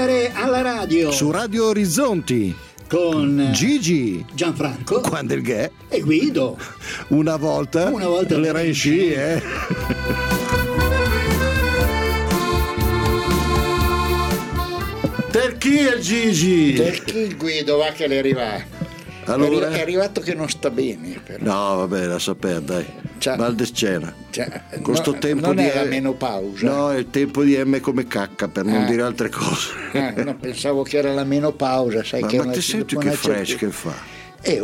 Polvere alla radio. Su Radio Orizzonti. Con Gigi, Gianfranco, quando il ghè e Guido. Una volta l'era in sci, Per chi è Gigi? Per chi il Guido, va che le arriva. Allora? È arrivato che non sta bene però. No, vabbè, lascia perdere, dai. Mal de scena. Con sto tempo non di è la menopausa. No, è il tempo di M come cacca, per non dire altre cose. No, pensavo che era la menopausa, sai. Ma ti senti che fresh che fa?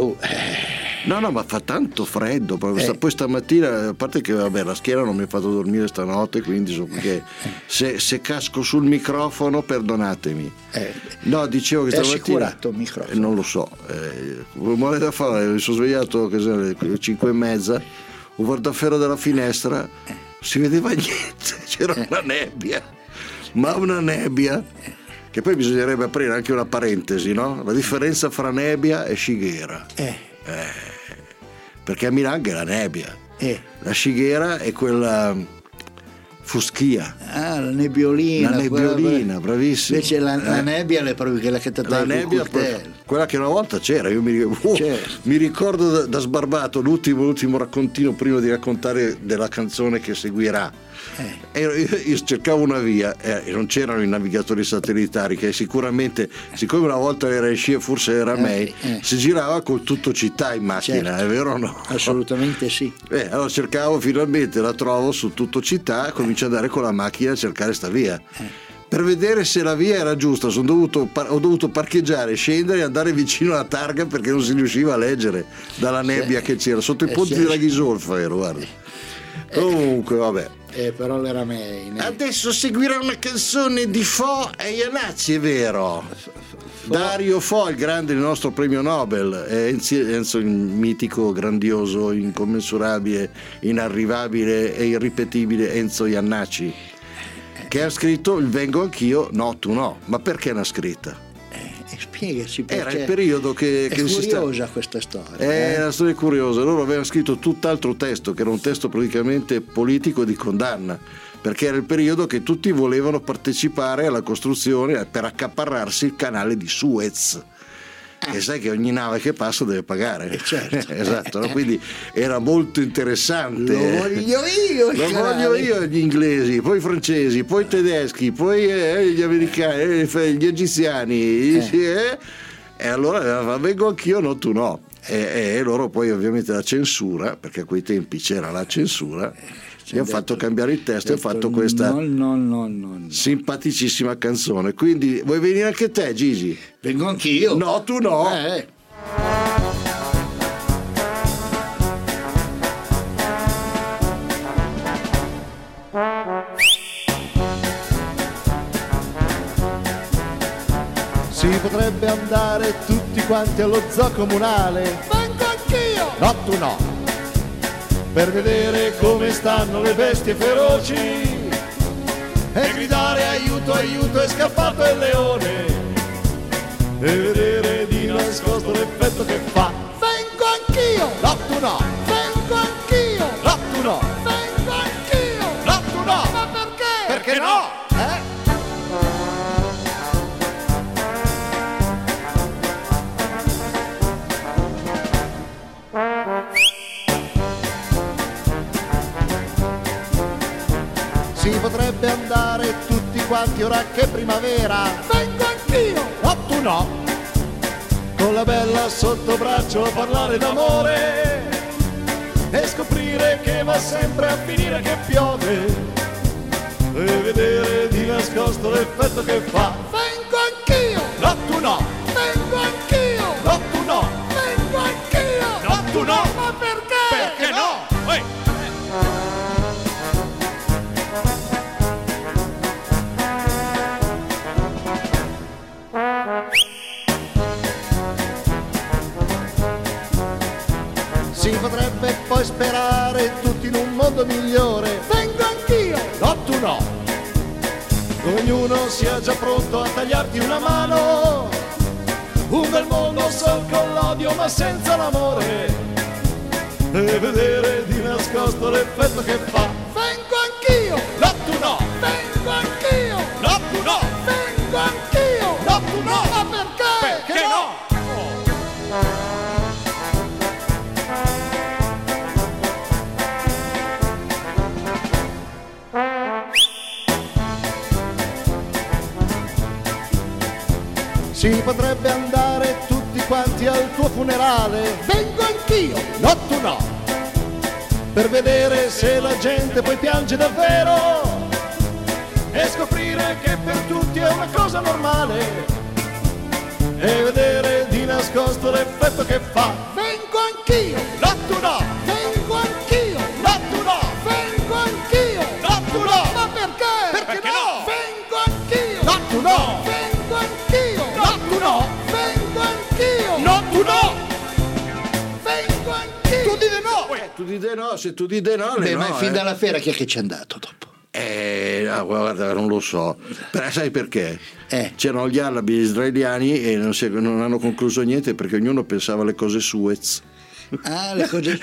No, ma fa tanto freddo. Poi stamattina, a parte che vabbè, la schiena non mi ha fatto dormire stanotte, quindi so che se casco sul microfono, perdonatemi. No, dicevo che stamattina. È assicurato il microfono? Non lo so. Rumore da fare, mi sono svegliato alle 5:30, ho guardato fuori dalla finestra, si vedeva niente, c'era una nebbia, ma una nebbia. Che poi bisognerebbe aprire anche una parentesi, no? La differenza fra nebbia e scighera. Perché a Milano è la nebbia. La scighera è quella fuschia. La nebbiolina. La nebbiolina, bravissimo. Invece la nebbia è proprio quella che ti dà il nebbia, quella che una volta c'era. Io mi ricordo da sbarbato l'ultimo raccontino prima di raccontare della canzone che seguirà. Io cercavo una via e non c'erano i navigatori satellitari, che sicuramente, siccome una volta era in sci e forse era me, si girava con tutto città in macchina, certo. È vero o no? Assolutamente sì. Allora cercavo, finalmente la trovo su tutto città, comincio ad andare con la macchina a cercare sta via. Per vedere se la via era giusta ho dovuto parcheggiare, scendere e andare vicino alla targa, perché non si riusciva a leggere dalla nebbia che c'era sotto i ponti della Ghisolfa, guarda. Comunque vabbè. Però l'era meglio. Adesso seguirà una canzone di Fo e Iannacci, è vero. Dario Fo, il nostro premio Nobel, Enzo, il mitico, grandioso, incommensurabile, inarrivabile e irripetibile Enzo Iannacci, che ha scritto il Vengo anch'io, no tu no. Ma perché l'ha scritta? Spiegaci perché. Era il periodo che è curiosa questa storia. È una storia curiosa. Loro avevano scritto tutt'altro testo, che era un testo praticamente politico di condanna, perché era il periodo che tutti volevano partecipare alla costruzione per accaparrarsi il canale di Suez. E sai che ogni nave che passa deve pagare. Certo. Esatto, no? Quindi era molto interessante. Lo voglio io gli inglesi, poi i francesi, poi i tedeschi, poi gli americani, gli egiziani. E allora vengo anch'io, no tu no. E loro poi ovviamente la censura, perché a quei tempi c'era la censura, gli hanno fatto cambiare il testo e hanno fatto questa simpaticissima canzone. Quindi vuoi venire anche te, Gigi? Vengo anch'io. No, tu no. Si potrebbe andare tutti quanti allo zoo comunale. Vengo anch'io. No, tu no. Per vedere come stanno le bestie feroci e gridare aiuto, aiuto, è scappato il leone, e vedere di nascosto l'effetto che fa. Vengo anch'io. No, tu no. Vengo anch'io. No, tu no. Vengo anch'io. No, tu no. Ma perché? Perché no? Si potrebbe andare tutti quanti ora che è primavera. Vengo anch'io. No, tu no. Con la bella sotto braccio a parlare d'amore e scoprire che va sempre a finire che piove, e vedere di nascosto l'effetto che fa. Vengo anch'io. No, tu no. Vengo anch'io. No, tu no. Vengo anch'io. No, tu no. Ma perché? Perché no? Si potrebbe poi sperare tutti in un mondo migliore. Vengo anch'io. No, tu no. Ognuno sia già pronto a tagliarti una mano. Un bel mondo sol con l'odio ma senza l'amore, e vedere di nascosto l'effetto che fa. Vengo anch'io. No, tu no. Vengo anch'io. No, tu no. Vengo anch'io. Si potrebbe andare tutti quanti al tuo funerale. Vengo anch'io. No, tu no. Per vedere se la gente poi piange davvero e scoprire che per tutti è una cosa normale e vedere di nascosto l'effetto che fa. Vengo anch'io. No, tu no. Vengo anch'io. No, tu no. Vengo anch'io. No, tu no. Ma perché? Perché no? Vengo anch'io. No, tu no. Vengo anch'io. No, tu no. Vengo anch'io. No, tu no. Vengo anch'io. Tu dite no. Tu dite no, se tu dite no, Beh, no, ma fin dalla fiera chi è che c'è andato dopo? Guarda, non lo so. Però sai perché? C'erano gli arabi israeliani e non hanno concluso niente perché ognuno pensava alle cose Suez. Ah, le cose...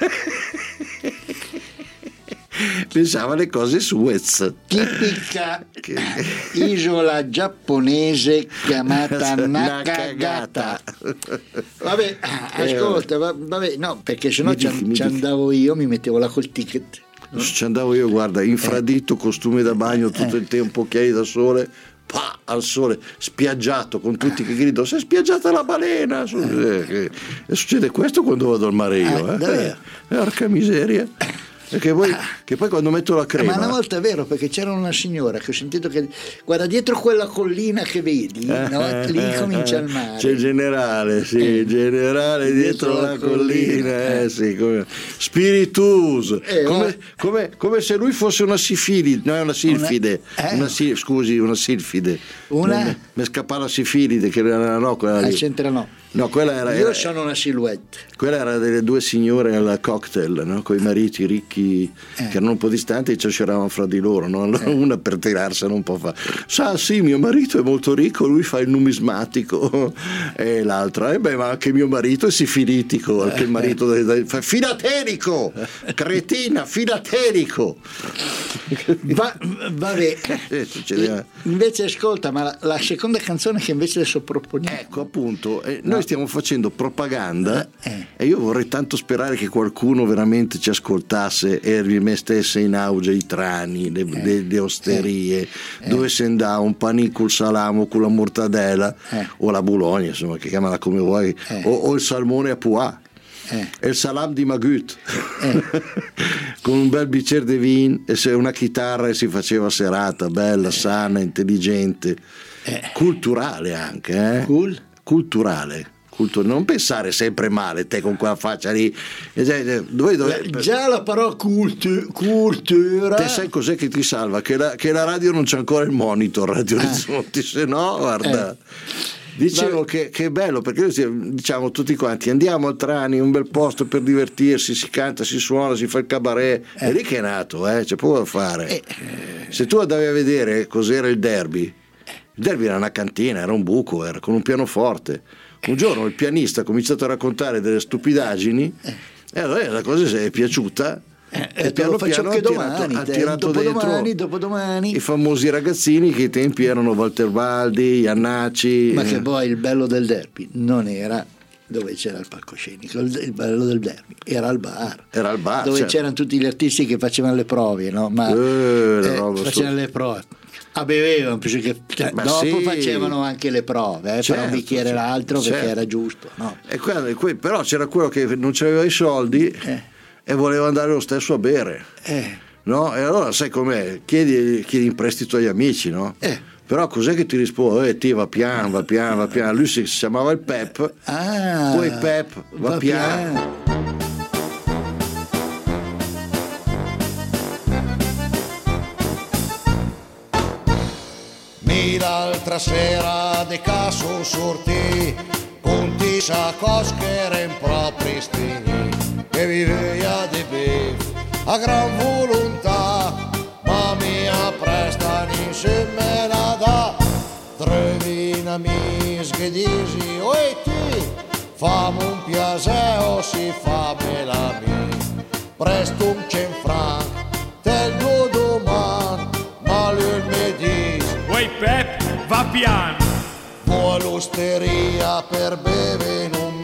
Pensava alle cose Suez. Tipica isola giapponese chiamata Nakagata. Vabbè, ascolta, vabbè, no, perché sennò ci andavo io, mi mettevo là col ticket. Ci andavo io, guarda, infradito, costume da bagno tutto il tempo, occhiali da sole, al sole, spiaggiato, con tutti che gridano: si è spiaggiata la balena. E succede questo quando vado al mare io, porca miseria. E che poi quando metto la crema. Ma una volta è vero, perché c'era una signora che ho sentito che guarda dietro quella collina che vedi, no? Lì comincia il mare. C'è il generale, sì, il generale dietro la collina, sì, come spiritus, come se lui fosse una sifilide, no, è una silfide, una silfide. Mi è scappata la sifilide, che era no, quella lì. C'entra no. No, quella io sono una silhouette. Quella era delle due signore al cocktail, no? Con i mariti ricchi che erano un po' distanti e ci c'eravano fra di loro, no? Una per tirarsela un po' fa: sa, sì, mio marito è molto ricco, lui fa il numismatico, e l'altra: ma anche mio marito è sifilitico, anche il marito fa filaterico, cretina, filaterico. Vabbè. Invece ascolta, ma la seconda canzone che invece adesso proponiamo, ecco appunto, noi stiamo facendo propaganda e io vorrei tanto sperare che qualcuno veramente ci ascoltasse e rimettesse in auge i trani, le osterie, dove se andà un panino col salamo con la mortadella o la Bologna, insomma, che chiamala come vuoi, o il salmone a pois. E il salam di Magut con un bel bicchiere di vin e una chitarra, e si faceva serata bella, sana, intelligente, culturale anche, culturale. Non pensare sempre male, te con quella faccia lì. Già la parola cultura. Te sai cos'è che ti salva? Che la radio non c'è ancora il monitor, Radio Orizzonti, se no guarda. Dicevo che è bello, perché noi diciamo tutti quanti: andiamo al Trani, un bel posto per divertirsi, si canta, si suona, si fa il cabaret. È lì che è nato, c'è poco da fare. Se tu andavi a vedere cos'era il derby era una cantina, era un buco, era con un pianoforte. Un giorno il pianista ha cominciato a raccontare delle stupidaggini e allora la cosa si è piaciuta. E piano piano ha tirato dentro dopodomani i famosi ragazzini che ai tempi erano Walter Baldi, Iannacci. Ma che poi il bello del derby non era dove c'era il palcoscenico, il bello del derby era al bar dove c'erano tutti gli artisti che facevano le prove, no? Ma facevano le prove, bevevano, dopo facevano anche le prove, però un bicchiere l'altro perché era giusto, no? Però c'era quello che non aveva i soldi e voleva andare lo stesso a bere, no? E allora sai com'è, chiedi in prestito agli amici, no? Però cos'è che ti risponde? Ti va piano. Lui si chiamava il Pep, poi Pep va piano. L'altra sera de caso sortì con tisa coschere in propri stini e viveva di beef a gran volontà, ma mi prestano insieme la da trevina mi sghedisi oi ti famo un piaseo si fa me la mi presto un cenfran tel due domani ma lui mi dice oi Pep va piano vo all'osteria per beve in un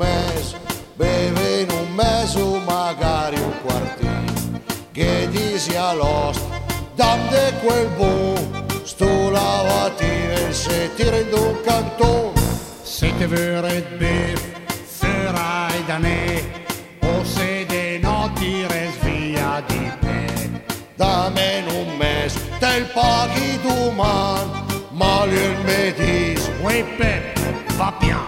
mese o magari un quartino che dici all'ost dammi quel buon sto lavatina e se ti rendo un cantone Si tu veux être bif, ferai d'année, o se de notti resvia di te. Dammi un mes, te il paghi domani, ma il medis. Oui, Pep, va bien.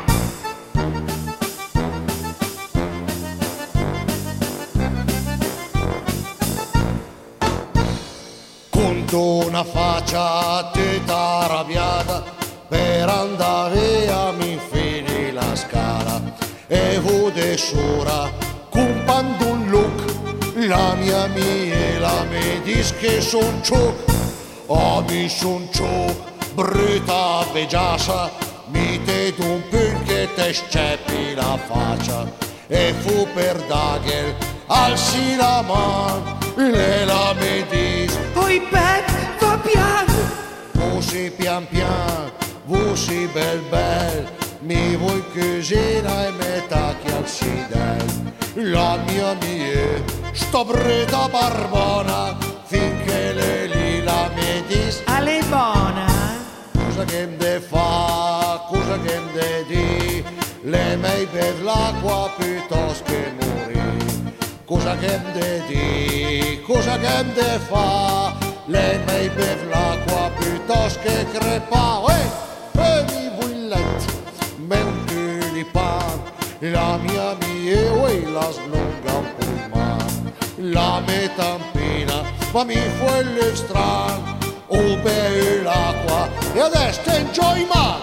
Con una faccia tutta arrabbiata, per andare via mi infili la scala. E vude sura, compando un look, la mia la mi dis che son ciò. Oh, mi son ciò, brutta beggiasa, mi te un pul che te sceppi la faccia. E fu per Dagel, alzi la man, le la mi dis. Oi Pep, va piano. Vusi pian pian, vusi bel bel, mi vuoi cucina e me tacchi al sidel. La mia sto breda barbona, finché le lila mi dis. Ale buona. Cosa che m'de fa, cosa che m'de di, le mei per l'acqua piuttosto che morì. Cosa che m'de di, cosa che m'de fa, le mei per l'acqua piuttosto che crepa. Mi vuoi letto, me un tulipan, la mia la slunga un pullman, la metampina, ma mi fu il stran, o bevi l'acqua e adesso enjoy man.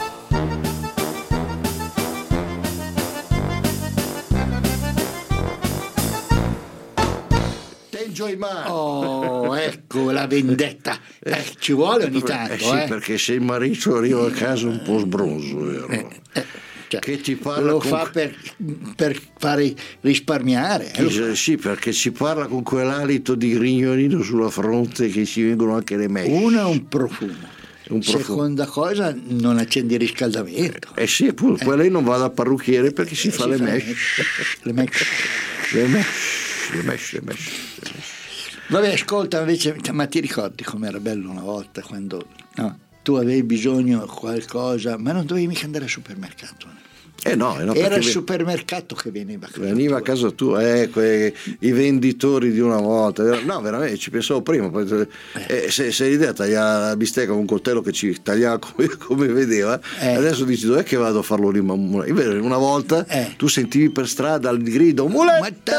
Oh, ecco la vendetta. Ci vuole ogni tanto. Sì, perché se il marito arriva a casa un po' sbronzo, vero? Cioè, che ti parla lo fa per fare risparmiare. Sì, perché ci parla con quell'alito di grignolino sulla fronte che ci vengono anche le mesh. Uno è un profumo. Seconda cosa, non accendi il riscaldamento. Sì, appunto, poi lei non va dal parrucchiere perché si fa le mesh. Le mesh. Vabbè, ascolta, invece, ma ti ricordi com'era bello una volta quando tu avevi bisogno di qualcosa, ma non dovevi mica andare al supermercato? No, era il supermercato che veniva a casa tua, i venditori di una volta. No, veramente ci pensavo prima. Se l'idea tagliare la bistecca con un coltello che ci tagliava come vedeva, adesso dici dov'è che vado a farlo lì? Una volta tu sentivi per strada il grido muletta,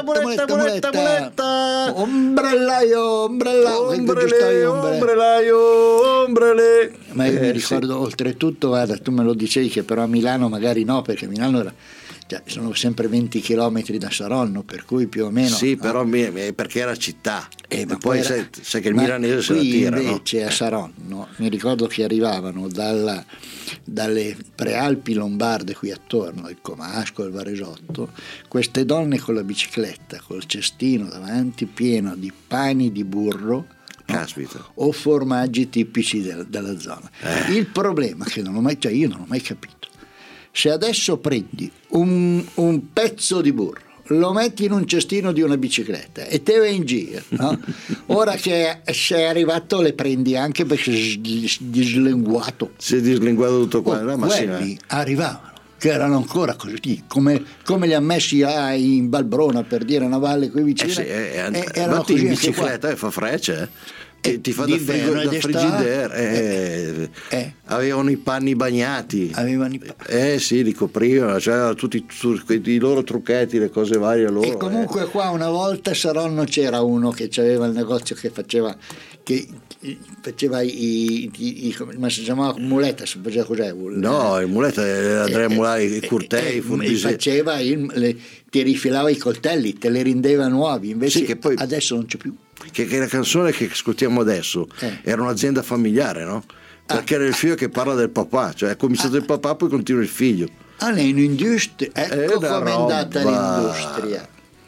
ombrellaio. Ma io mi ricordo oltretutto, guarda, tu me lo dicevi che però a Milano magari no, perché Milano sono sempre 20 chilometri da Saronno, per cui più o meno. Sì, però perché era città. Ma poi sai che il milanese se la tira. Invece a Saronno mi ricordo che arrivavano dalle prealpi lombarde qui attorno, il Comasco, il Varesotto, queste donne con la bicicletta, col cestino davanti pieno di pani di burro. Caspita. O formaggi tipici della zona. Il problema che io non ho mai capito, se adesso prendi un pezzo di burro, lo metti in un cestino di una bicicletta e te vai in giro, no? Ora che sei arrivato le prendi anche perché sei dislinguato. Si è dislinguato tutto qua. Quelli arrivavano che erano ancora così, come li ha messi in Valbrona, per dire, una valle qui vicino. Erano così in bicicletta e fa frecce, ti fa da frigidaire. Avevano i panni bagnati. Sì, li coprivano, c'erano tutti i loro trucchetti, le cose varie loro. E comunque qua una volta a Saronno c'era uno che aveva il negozio che faceva ma si chiamava muletta, cos'è? No, il muletta era Andrea Mulai, Curtei, faceva ti rifilava i coltelli, te li rendeva nuovi, invece sì, che poi, adesso non c'è più. Che la canzone che ascoltiamo adesso era un'azienda familiare, no? Perché era il figlio che parla del papà, cioè è cominciato il papà, poi continua il figlio. Lei in industria, ecco com'è andata l'industria.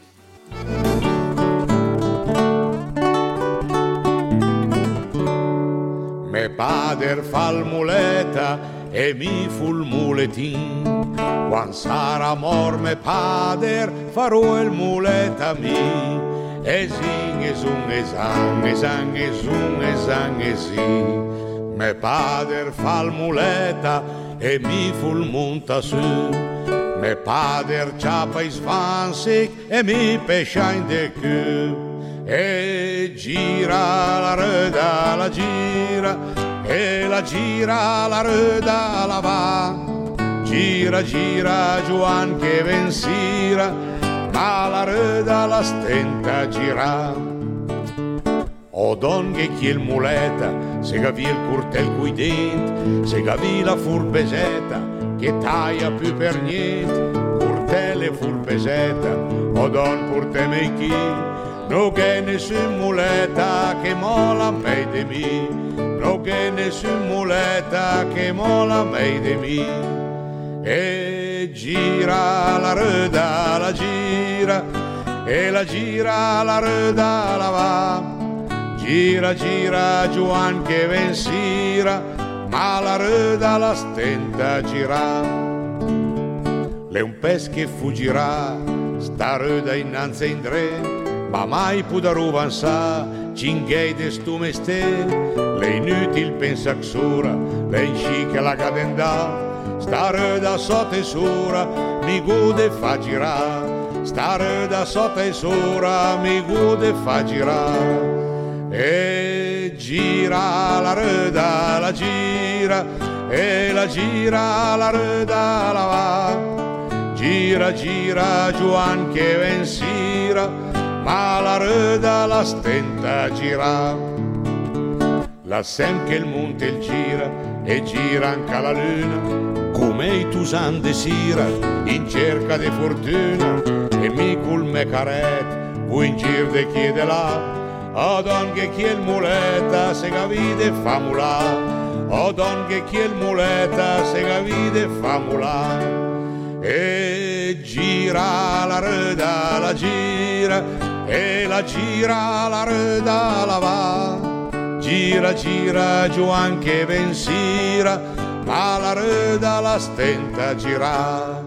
Me padre fa il muleta e mi fu il muletin. Quando sarà mor me padre farò il muleta mi. Esin, esun, esan, esan, esun, esan, esin. Me padre fa il muleta e mi fulmunta su. Me pader ciapa i svansik e mi pescia in de cu. E gira la röda, la gira, e la gira la röda la va. Gira, gira, Giuan che vensira, ma la röda la stenta gira. O don che chi il muleta, se gavi il curtel coi denti, se gavi la furbesetta, che taglia più per niente, curtel e furbesetta, o don purte me chi, no che nessun muleta che mola mei de mi, no che nessun muleta che mola mei de mi. E gira la röda, la gira, e la gira la röda la va. Gira, gira, Giuan che vensira, ma la röda la stenta girà. Le un pes che fuggirà, sta röda innanzi in dre, ma mai pudaru avanzà, cinghei de stu meste, le inutil pensa xura, le insciche la cadenda. Sta röda so tesura, mi gude fa girà. Sta röda so tesura, mi gude fa girà. E gira la röda, la gira, e la gira la röda la va. Gira, gira, Giuan che vensira, ma la röda la stenta girà. La sem che il monte il gira, e gira anche la luna, come i tusan de sira, in cerca de fortuna, e mi cul me caret, vuoi in gir de chiede là, o don che chi il muleta, se gavide famula, o don che chi il muleta, se gavide famula. E gira la röda, la gira, e la gira la röda la va. Gira, gira, Giuan che vensira, ma la röda la stenta girà.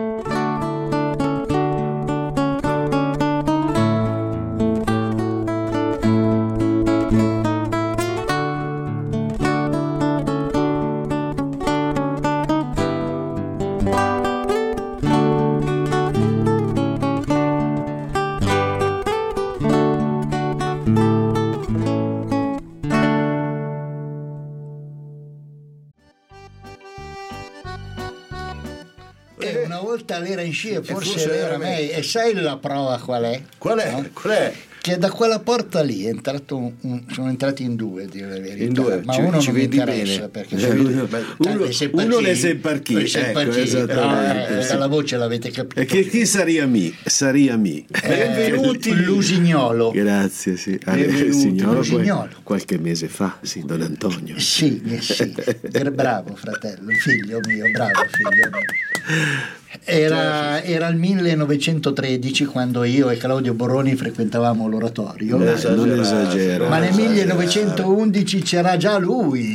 L'era in scia, forse era me. E sai la prova qual è? Qual è? No? Qual è? Che da quella porta lì è entrato sono entrati in due, a dire la verità. In due, ma uno non mi interessa bene. perché uno ne sei per chi, dalla voce l'avete capito. E che chi saria benvenuti l'Usignolo. Grazie, sì. Signolo qualche mese fa, sì, Don Antonio. Sì. Bravo fratello, figlio mio, bravo figlio mio. Era il 1913 quando io e Claudio Borroni frequentavamo l'oratorio. Non esagero. Ma nel 1911 c'era già lui.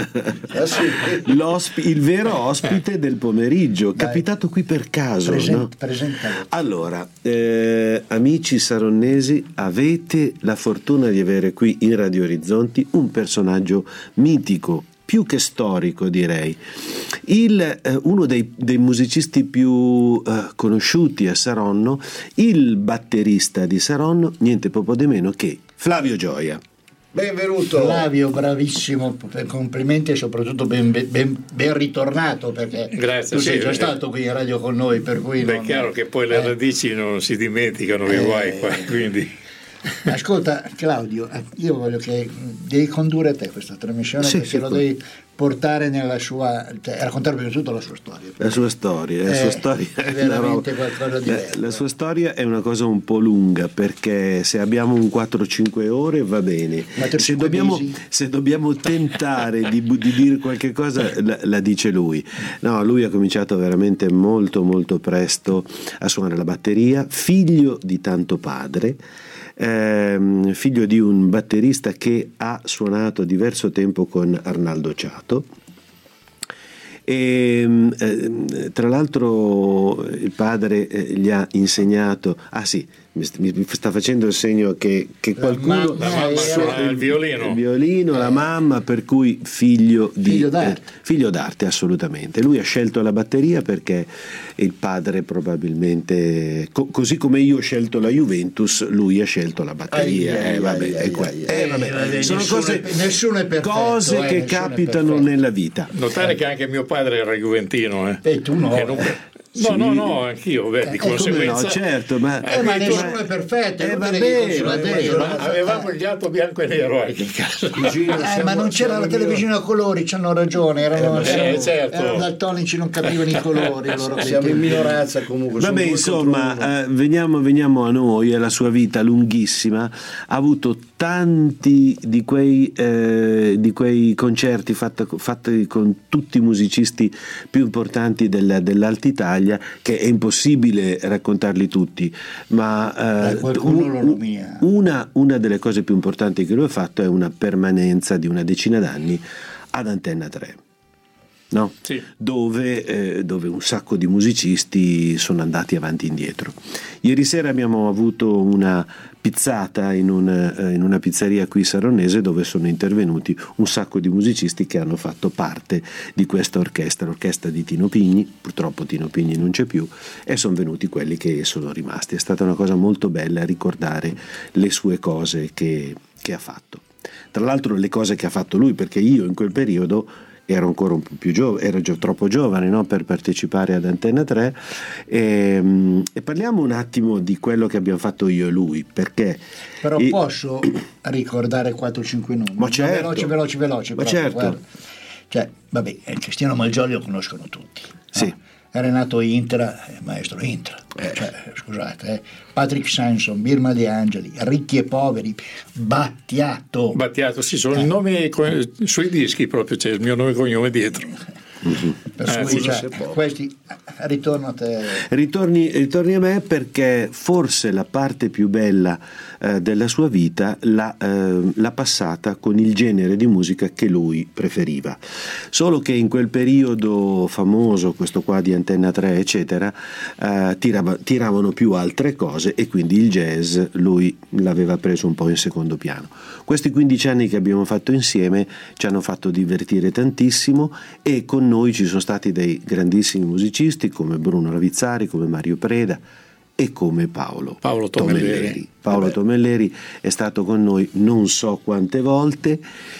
Il vero ospite del pomeriggio, capitato qui per caso. Presentalo. Allora, amici saronnesi, avete la fortuna di avere qui in Radio Orizzonti un personaggio mitico, più che storico direi, uno dei musicisti più conosciuti a Saronno, il batterista di Saronno, niente poco di meno che Flavio Gioia. Benvenuto Flavio, bravissimo, complimenti e soprattutto ben ritornato, perché grazie, tu sei già stato qui in radio con noi, per cui è chiaro che poi le radici non si dimenticano i guai qua, quindi. Ascolta Claudio, io voglio che devi condurre te questa trasmissione, perché lo devi portare nella sua, raccontare prima di tutto la sua storia. La sua storia è veramente qualcosa di bello. La sua storia è una cosa un po' lunga, perché se abbiamo un 4-5 ore va bene, se dobbiamo tentare di dire qualche cosa la dice lui. No, lui ha cominciato veramente molto molto presto a suonare la batteria, figlio di tanto padre. Figlio di un batterista che ha suonato diverso tempo con Arnaldo Ciato, E tra l'altro il padre gli ha insegnato, mi sta facendo il segno che qualcuno il violino, la mamma, per cui figlio d'arte, assolutamente. Lui ha scelto la batteria perché il padre probabilmente, così come io ho scelto la Juventus, lui ha scelto la batteria. Sono nessuno è perfetto, cose che capitano nella vita. Notare che anche mio padre era juventino, e tu no. No, anch'io, di conseguenza. No, certo, ma nessuno è perfetto. Avevamo il gatto bianco e nero anche in casa. Ma non c'era la televisione a colori, c'hanno ragione, erano certo. daltonici, non capivano i colori. Siamo in minoranza comunque. Vabbè, insomma, veniamo a noi, alla sua vita lunghissima. Ha avuto tanti di quei concerti fatti con tutti i musicisti più importanti dell'Alta Italia, che è impossibile raccontarli tutti, ma qualcuno lo nomina. Una delle cose più importanti che lui ha fatto è una permanenza di una decina d'anni ad Antenna 3. No? Sì. Dove un sacco di musicisti sono andati avanti e indietro. Ieri sera abbiamo avuto una pizzata in una pizzeria qui saronese, dove sono intervenuti un sacco di musicisti che hanno fatto parte di questa orchestra, l'orchestra di Tino Pigni. Purtroppo Tino Pigni non c'è più, e sono venuti quelli che sono rimasti. È stata una cosa molto bella ricordare le sue cose che ha fatto. Tra l'altro le cose che ha fatto lui, perché io in quel periodo ero ancora un po' più giovane, ero troppo giovane, no, per partecipare ad Antenna 3, e parliamo un attimo di quello che abbiamo fatto io e lui, perché però posso ricordare 4-5 nomi? Ma certo. Veloci, ma proprio, certo. Guarda. Cioè, vabbè, Cristiano Malgioglio lo conoscono tutti, no? Sì. È Renato Intra, maestro Intra, scusate, Patrick Sanson, Birma De Angeli, Ricchi e Poveri, Battiato, sì, sono i nomi sui dischi, proprio c'è il mio nome e cognome dietro. Per cui questi ritorno a te. Ritorni a me, perché forse la parte più bella della sua vita l'ha passata con il genere di musica che lui preferiva. Solo che in quel periodo famoso, questo qua di Antenna 3 eccetera, tiravano più altre cose, e quindi il jazz lui l'aveva preso un po' in secondo piano. Questi 15 anni che abbiamo fatto insieme ci hanno fatto divertire tantissimo, e con noi ci sono stati dei grandissimi musicisti come Bruno Ravizzari, come Mario Preda e come Paolo Tomelleri. Paolo Tomelleri è stato con noi non so quante volte,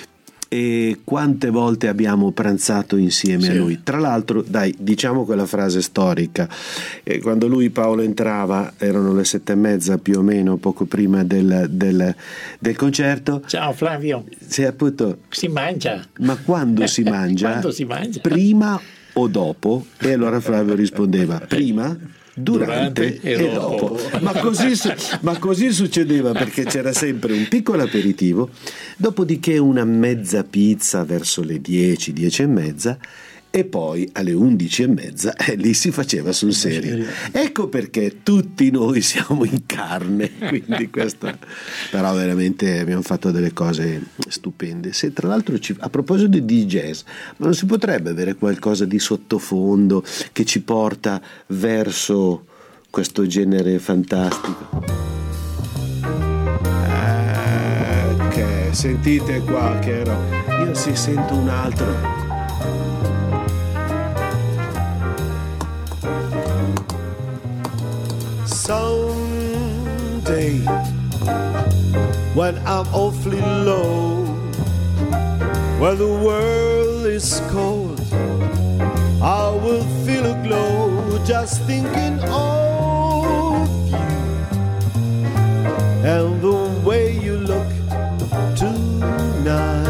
e quante volte abbiamo pranzato insieme a lui. Tra l'altro, diciamo quella frase storica, quando Paolo entrava, erano le 7:30 più o meno, poco prima del concerto. Ciao Flavio. Appunto, si mangia. Ma quando si mangia? Quando si mangia? Prima o dopo? E allora Flavio rispondeva: prima, durante e dopo. Ma così succedeva, perché c'era sempre un piccolo aperitivo, dopodiché una mezza pizza verso le 10:10:30, e poi alle 11:30 lì si faceva sul serio. Ecco perché tutti noi siamo in carne, quindi questa. Però veramente abbiamo fatto delle cose stupende. Se tra l'altro a proposito di jazz, ma non si potrebbe avere qualcosa di sottofondo che ci porta verso questo genere fantastico? Che sentite qua che io sento un altro. Someday, when I'm awfully low, when the world is cold, I will feel a glow just thinking of you and the way you look tonight.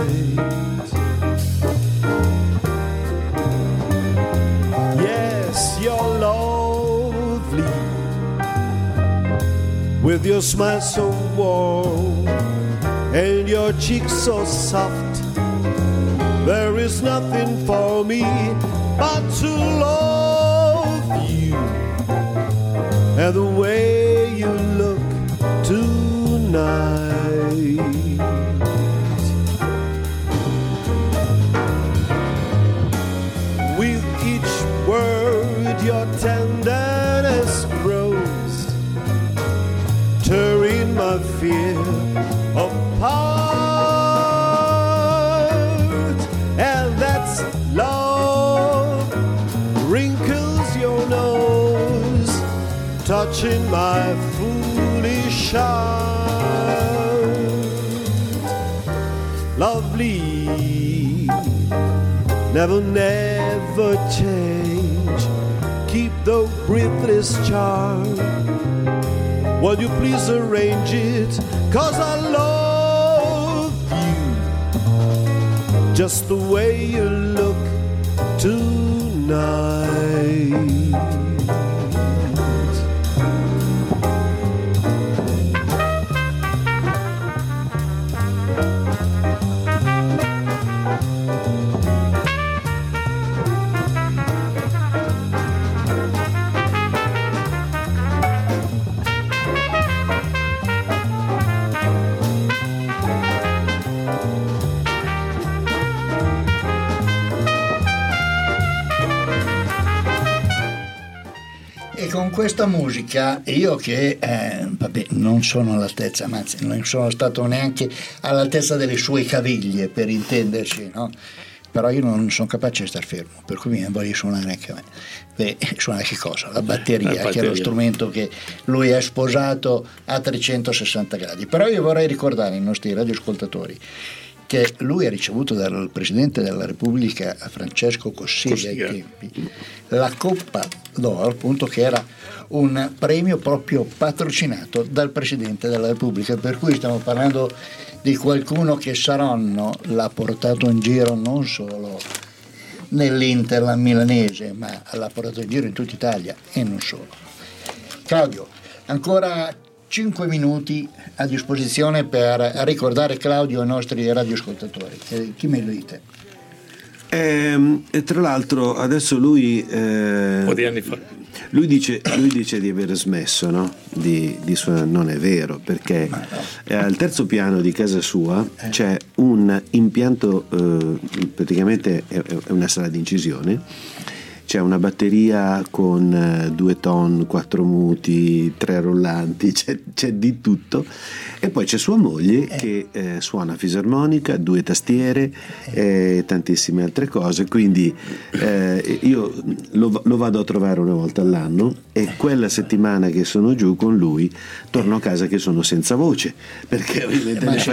Yes, you're lovely, with your smile so warm and your cheeks so soft. There is nothing for me but to love you and the way you look tonight. We've my fear apart, and that's love. Wrinkles your nose, touching my foolish heart. Lovely, never, never change. Keep the breathless charm. Will you please arrange it? 'Cause I love you just the way you look tonight. Con questa musica io che non sono all'altezza, ma anzi non sono stato neanche all'altezza delle sue caviglie, per intenderci, no? Però io non sono capace di star fermo, per cui mi voglio suonare anche a me. Beh, suonare che cosa? La batteria, che è lo strumento che lui ha sposato a 360 gradi. Però io vorrei ricordare ai nostri radioascoltatori che lui ha ricevuto dal Presidente della Repubblica Francesco Cossiga ai tempi la Coppa d'Oro, appunto, che era un premio proprio patrocinato dal Presidente della Repubblica, per cui stiamo parlando di qualcuno che Saronno l'ha portato in giro non solo nell'Inter milanese, ma l'ha portato in giro in tutta Italia e non solo. Claudio, ancora 5 minuti a disposizione per ricordare Claudio ai nostri radioascoltatori. Chi meglio di te? E tra l'altro adesso lui un po' di anni fa lui dice di aver smesso, no? di suonare. Non è vero, perché al terzo piano di casa sua c'è un impianto, praticamente è una sala di incisione. C'è una batteria con 2 ton, 4 muti, 3 rullanti, c'è di tutto. E poi c'è sua moglie che suona fisarmonica, 2 tastiere e tantissime altre cose. Quindi io lo vado a trovare una volta all'anno, e quella settimana che sono giù con lui torno a casa che sono senza voce, perché ovviamente ne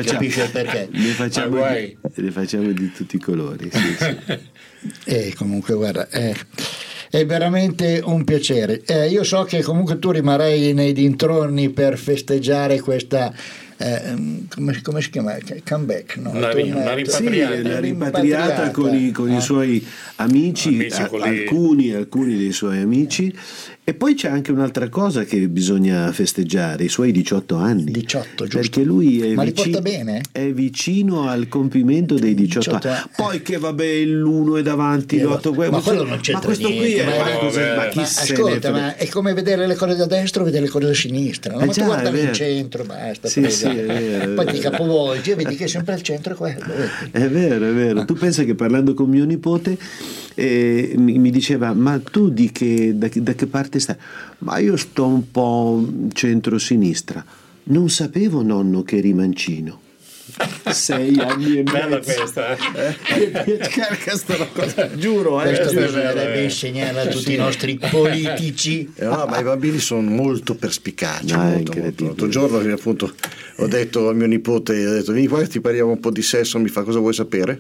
facciamo di tutti i colori. Sì, sì. Comunque guarda, è veramente un piacere. Io so che comunque tu rimarrai nei dintorni per festeggiare questa come si chiama? Comeback, no? La rimpatriata con i suoi amici alcuni dei suoi amici. E poi c'è anche un'altra cosa che bisogna festeggiare: i suoi 18 anni. 18, giusto. Perché lui è, li porta bene? È vicino al compimento dei 18 anni. Poi che vabbè, l'1 è davanti, l'8 ma quello non c'entra, ma questo niente, qui ma chi ascolta, ma è come vedere le cose da destra o vedere le cose da sinistra, no? Ma tu guarda il centro, basta. Sì, è vero, poi ti capovolgi e vedi che sempre al centro è quello. È vero. Tu pensa che parlando con mio nipote mi diceva: ma tu da che parte stai? Ma io sto un po' centro-sinistra. Non sapevo, nonno, che eri mancino. 6 anni e mezzo. Bella questa, questa cosa, giuro. Questo bisognerebbe insegnare a tutti i nostri politici. No, ma i bambini sono molto perspicaci. Molto. L'altro giorno appunto ho detto a mio nipote, vieni qua che ti parliamo un po' di sesso. Mi fa: cosa vuoi sapere?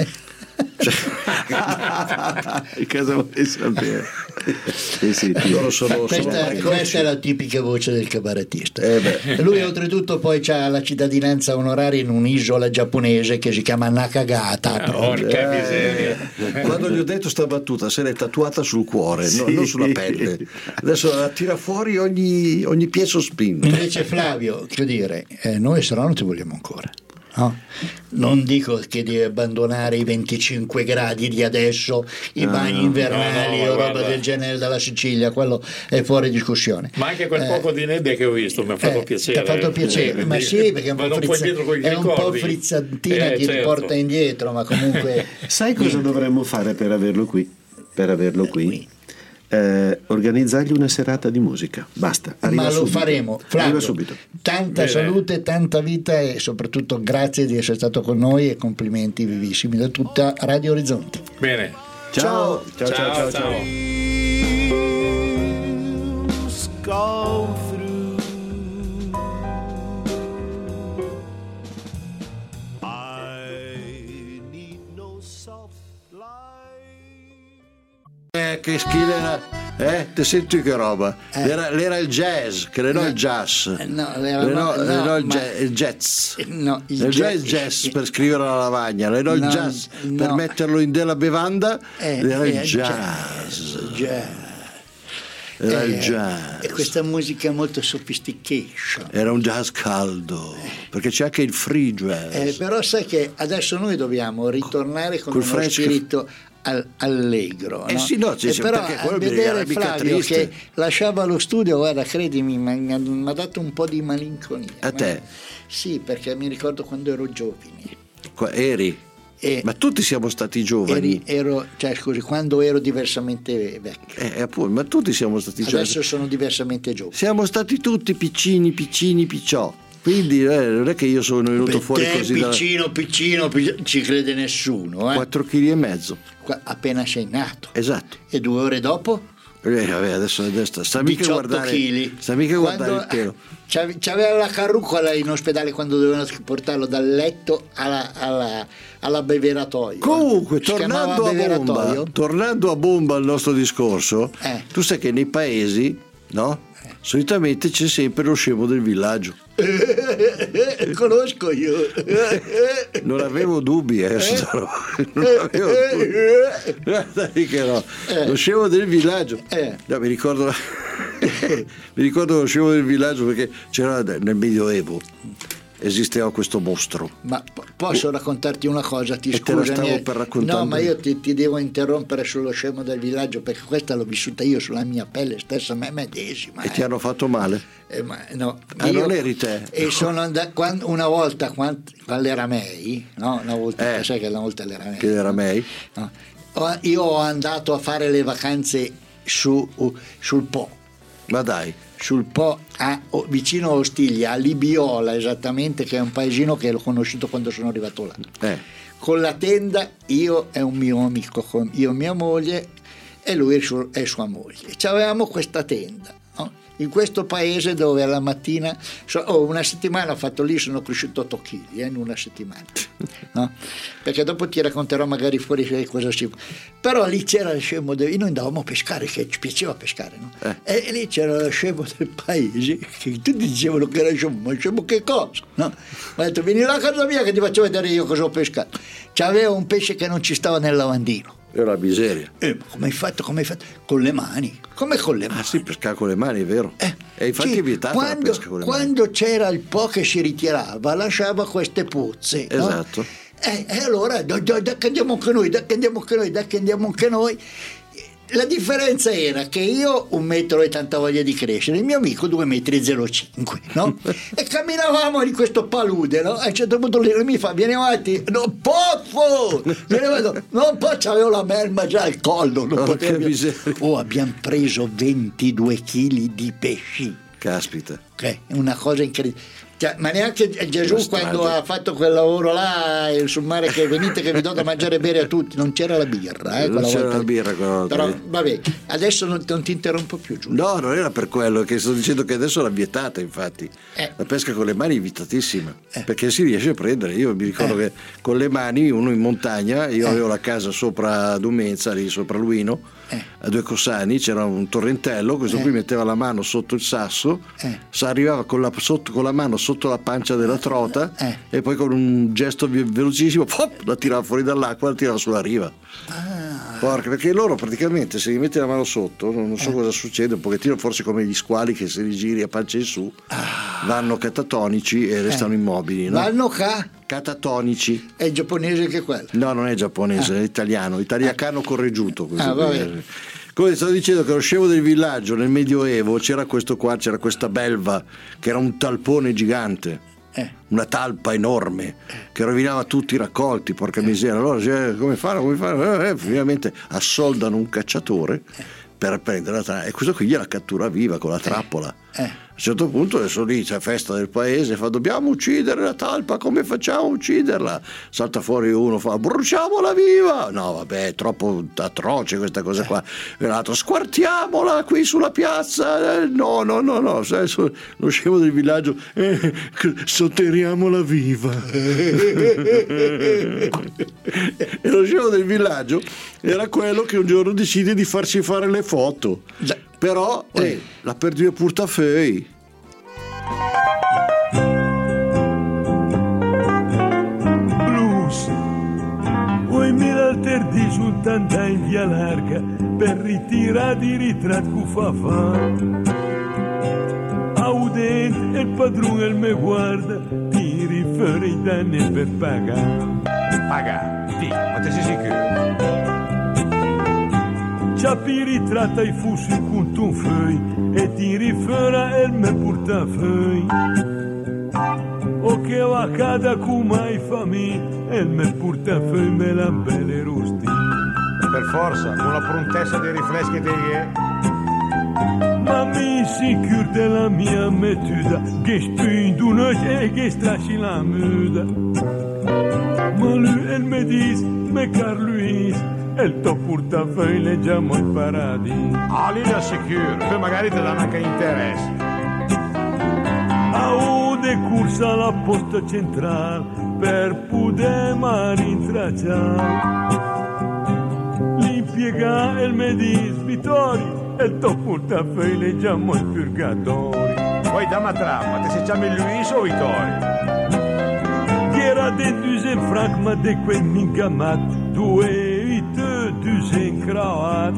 Cosa vuoi sapere? Questa è la tipica voce del cabarettista. Lui oltretutto poi ha la cittadinanza onoraria in un'isola giapponese che si chiama Nakagata. Porca miseria. Quando gli ho detto sta battuta, se l'è tatuata sul cuore, non sulla pelle. Adesso la tira fuori ogni piezo spinto. Invece Flavio, che dire, noi se no non ti vogliamo ancora. No? Non dico che devi abbandonare i 25 gradi di adesso, i bagni invernali o roba del genere dalla Sicilia, quello è fuori discussione. Ma anche quel poco di nebbia che ho visto mi ha fatto piacere. Ti ha fatto piacere, ma sì, perché è un po' frizzantina, ti riporta indietro, ma comunque. Sai cosa dovremmo fare per averlo qui? organizzargli una serata di musica. Basta, ma lo subito. Faremo. Flavio, arriva subito. Tanta salute, tanta vita e soprattutto grazie di essere stato con noi e complimenti vivissimi da tutta Radio Orizzonte. Bene, Ciao. Go through. I need no soft light. Che schile era, ti senti che roba? L'era il jazz, che non il jazz. Il jazz. No, il jazz per scrivere la lavagna, il jazz per metterlo in della bevanda, era il jazz. Era il jazz. E questa musica molto sophistication. Era un jazz caldo, perché c'è anche il free jazz. Però sai che adesso noi dobbiamo ritornare con uno spirito allegro, no? Sì, no, però a vedere Flavio triste. che lasciava lo studio, guarda, credimi, mi ha dato un po' di malinconia. A te? Sì, perché mi ricordo quando ero giovane. Eri? Ma tutti siamo stati giovani. Quando ero diversamente vecchio. Ma tutti siamo stati giovani. Adesso sono diversamente giovane. Siamo stati tutti piccini, picciò. Quindi non è che io sono venuto fuori così piccino, ci crede nessuno. 4,5 kg. Appena sei nato. Esatto. E 2 ore dopo? Adesso sta mica a guardare chili. Sta mica a guardare il pelo. C'aveva la carrucola in ospedale quando dovevano portarlo dal letto alla beveratoio. Comunque, tornando a bomba al nostro discorso, tu sai che nei paesi, no? Solitamente c'è sempre lo scemo del villaggio. Conosco io. Non avevo dubbi, non avevo dubbi. Che no. Lo scemo del villaggio. No, mi ricordo lo scemo del villaggio perché c'era nel Medioevo. Esisteva questo mostro. Ma posso raccontarti una cosa? Te la stavo per raccontare. No, ma io ti devo interrompere sullo scemo del villaggio, perché questa l'ho vissuta io sulla mia pelle stessa, me medesima. E ti hanno fatto male? No, non eri te? E sono andato una volta quando era May, no? Una volta, sai che una volta era May. Che era May? No. Io ho andato a fare le vacanze sul Po. Ma dai. Sul Po, vicino a Ostiglia, a Libiola esattamente, che è un paesino che l'ho conosciuto quando sono arrivato là. Con la tenda, io e un mio amico, io e mia moglie e lui e sua moglie. E avevamo questa tenda, no? In questo paese dove alla mattina, una settimana ho fatto lì, sono cresciuto 8 kg in una settimana, no? Perché dopo ti racconterò magari fuori cosa si. Però lì c'era il scemo noi andavamo a pescare, che ci piaceva pescare, no? E lì c'era lo scemo del paese, che tutti dicevano che era scemo, ma scemo che cosa? No? Ho detto, vieni là a casa mia che ti faccio vedere io cosa ho pescato. C'aveva un pesce che non ci stava nel lavandino. Era la miseria. Ma come hai fatto? Con le mani. Come con le mani? Ah sì, pescare con le mani, è vero. E infatti è vietata la pesca con le mani. Quando c'era il Po che si ritirava, lasciava queste pozze. Esatto. No? E allora, dai che andiamo anche noi. La differenza era che io 1 metro e tanta voglia di crescere, il mio amico 2,05 m, no? E camminavamo in questo palude, no? A un certo punto lui mi fa, vieni avanti, non posso, c'avevo la melma già al collo, non potevo. Abbiamo preso 22 kg di pesci. Caspita. È una cosa incredibile. Ma neanche Gesù quando ha fatto quel lavoro là sul mare, che venite che vi do da mangiare e bere a tutti, non c'era la birra, non c'era la birra quella volta. Però vabbè, adesso non ti interrompo più, Giulio. No, non era per quello che sto dicendo, che adesso l'ha vietata, infatti. La pesca con le mani è vietatissima, perché si riesce a prendere. Io mi ricordo che con le mani, uno in montagna, io avevo la casa sopra Dumenza, lì sopra Luino, a 2 Cossani, c'era un torrentello, questo qui metteva la mano sotto il sasso, arrivava con la mano sotto la pancia della trota e poi con un gesto velocissimo la tirava fuori dall'acqua, la tirava sulla riva. Porca, perché loro praticamente se gli metti la mano sotto non so cosa succede, un pochettino forse come gli squali che se li giri a pancia in su vanno catatonici e restano immobili, no? Vanno catatonici. È giapponese che quello? No, non è giapponese, è italiano correggiuto. Vabbè. Come stavo dicendo, che lo scemo del villaggio nel Medioevo c'era questa belva che era un talpone gigante, una talpa enorme che rovinava tutti i raccolti, porca miseria. Allora come fanno? Finalmente assoldano un cacciatore, per prendere la trappola, e questo qui gliela cattura viva con la trappola. A un certo punto adesso lì c'è festa del paese, fa dobbiamo uccidere la talpa, come facciamo a ucciderla? Salta fuori uno, fa bruciamola viva, no vabbè è troppo atroce questa cosa qua, e l'altro squartiamola qui sulla piazza, no, lo scemo del villaggio, sotterriamola viva. E lo scemo del villaggio era quello che un giorno decide di farsi fare le foto. Però la perdu il portafeuille. Blues, vuoi mirare di giuntanda in via larga per ritirare i ritratti che fa. Audente il padrone me guarda, tiri fuori i danni per pagare. Paga, sì, ma te sei sicuro? Ciappi ritratta i fussi con un feuille e tiri fuori il mio portafeuille. O che va cada come famiglia e il mio portafeuille me la belle rosti. Per forza, con la prontezza dei rifleschi dei ma mi sicur della mia mettuda che spingo un occhio e che strasci la muda. Ma lui il me dice, me car Luis, e il tuo portafeuille leggiamo il paradiso. Ah, lì la sicuro, poi magari te danno anche interesse. A de corsa alla posta centrale per poter rintracciare. L'impiega il me dice, Vittorio, e il tuo portafeuille leggiamo il purgatorio. Poi dammi a trappa, te se chiami Luis o Vittorio? Era de 2 francs ma de quel mingamat, 2 cravatte.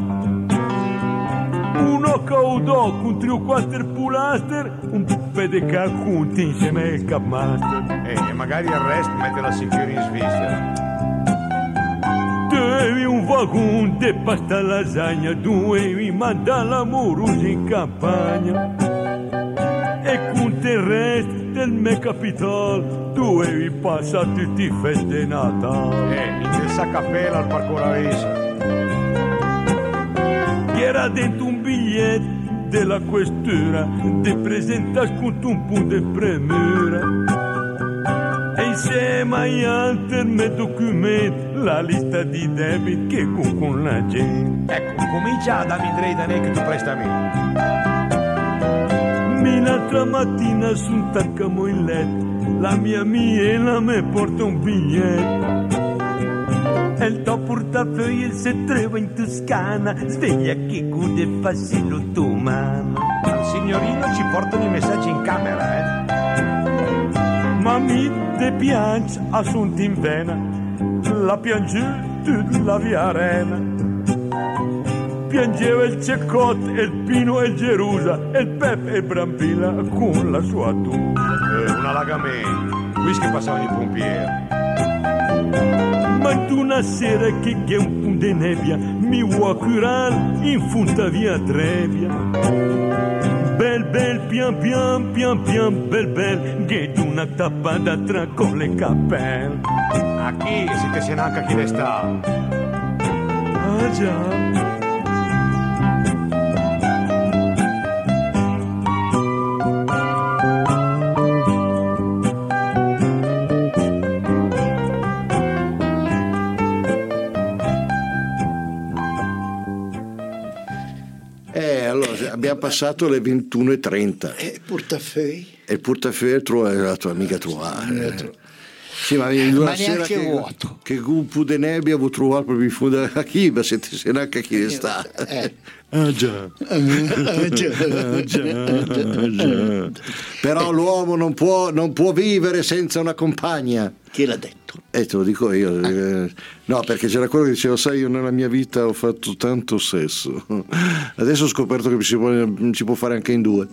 Uno caudò con 3 o 4 pulaster, un po' di cacunti insieme al capmaster. E magari il resto mettela sicuro in Svizzera. Devi un vagon di pasta lasagna, dovevi mandare l'amoroso in campagna. E con il resto del mio capitale dovevi passare tutti i feste di Natale. In testa cappella al Parco Ravesa. Era dentro un biglietto della questura, ti presenta con un punto di premura. E insieme agli altri miei documenti, la lista di debiti che con la gente. Ecco, comincia a darmi dreda che tu presta a me. L'altra mattina sunt'accamo in letto, la mia miela mi porta un biglietto. E il tuo portafeuille si trova in Toscana, sveglia che gude passi l'ottomano. Al signorino ci portano i messaggi in camera, Ma mi te piange assunti in vena, la piange tutta la via Arena. Piangeva il Cecot, il Pino e il Gerusa, e il Peppe e Brambilla con la sua tusa. Un allagamento, whisky passavano i pompieri. Ma in una sera che è un po' di nebbia, mi vuoi curare in funta via Trebbia. Bel, pian pian, bel, che una tappata tra con le cappelle. A chi? Se te se n'anca chi ne sta? Ah già. Abbiamo passato le 21:30. E il portafeuille? E il portafeuille è la tua amica trovare. Sì, ma neanche vuoto. Che un po' di nebbia vuoi trovare proprio in fondo a chi, ma se ti sei neanche chi ne sta. Ah già. Però l'uomo non può vivere senza una compagna. Chi l'ha detto? Te lo dico io. No, perché c'era quello che diceva, sai, io nella mia vita ho fatto tanto sesso. Adesso ho scoperto che si può fare anche in 2.